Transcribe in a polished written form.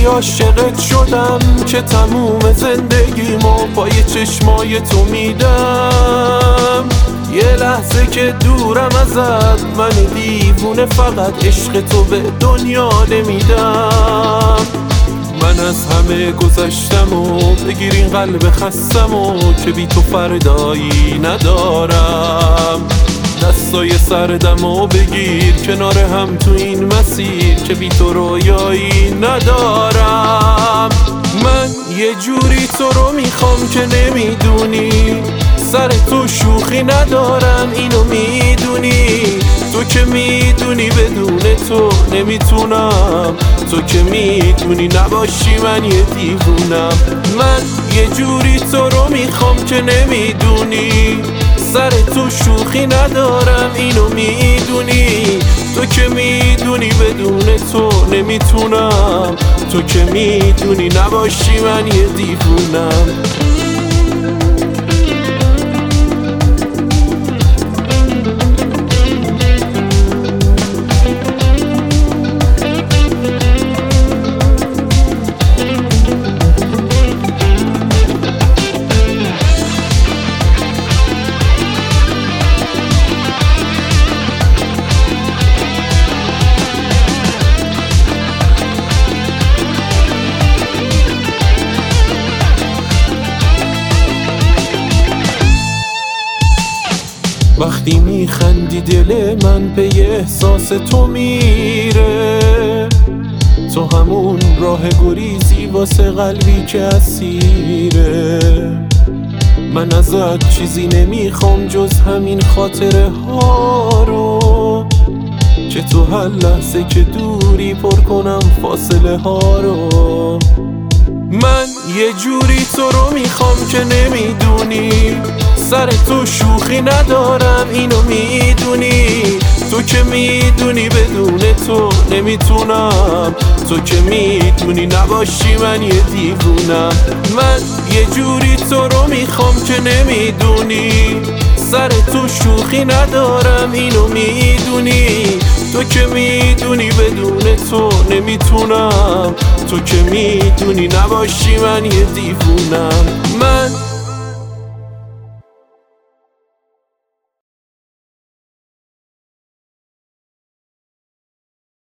عاشقت شدم که تموم زندگیمو پای چشمای تو میدم. یه لحظه که دورم ازت من دیوونه فقط عشق تو به دنیا نمیدم. من از همه گذشتم و بگیر این قلب خستم و که بی تو فردایی ندارم. دستای سردم و بگیر کنار هم تو این مسیر که بی تو رویایی ندارم. من یه جوری تو رو میخوام که نمیدونی، سر تو شوخی ندارم اینو میدونی. تو که میدونی بدون تو نمیتونم، تو که میدونی نباشی من یه دیوونم. من یه جوری تو رو میخوام که نمیدونی، سر تو شوخی ندارم اینو میدونی. تو که میدونی بدون تو نمیتونم، تو که میدونی نباشی من یه دیوونم. وقتی میخندی دل من به احساس تو میره، تو همون راه گریزی واسه قلبی که اسیره. من ازت چیزی نمیخوام جز همین خاطره ها رو، که تو هر لحظه که دوری پر کنم فاصله ها رو. من یه جوری تو رو میخوام که نمیدونی، سر تو شوخی ندارم اینو میدونی. تو که میدونی بدون تو نمیتونم، تو که میدونی نباشی من یه دیوونم. من یه جوری تو رو میخوام که نمیدونی، سر تو شوخی ندارم اینو میدونی. تو که میدونی بدون تو نمیتونم، تو که میدونی نباشی من یه دیوونم. من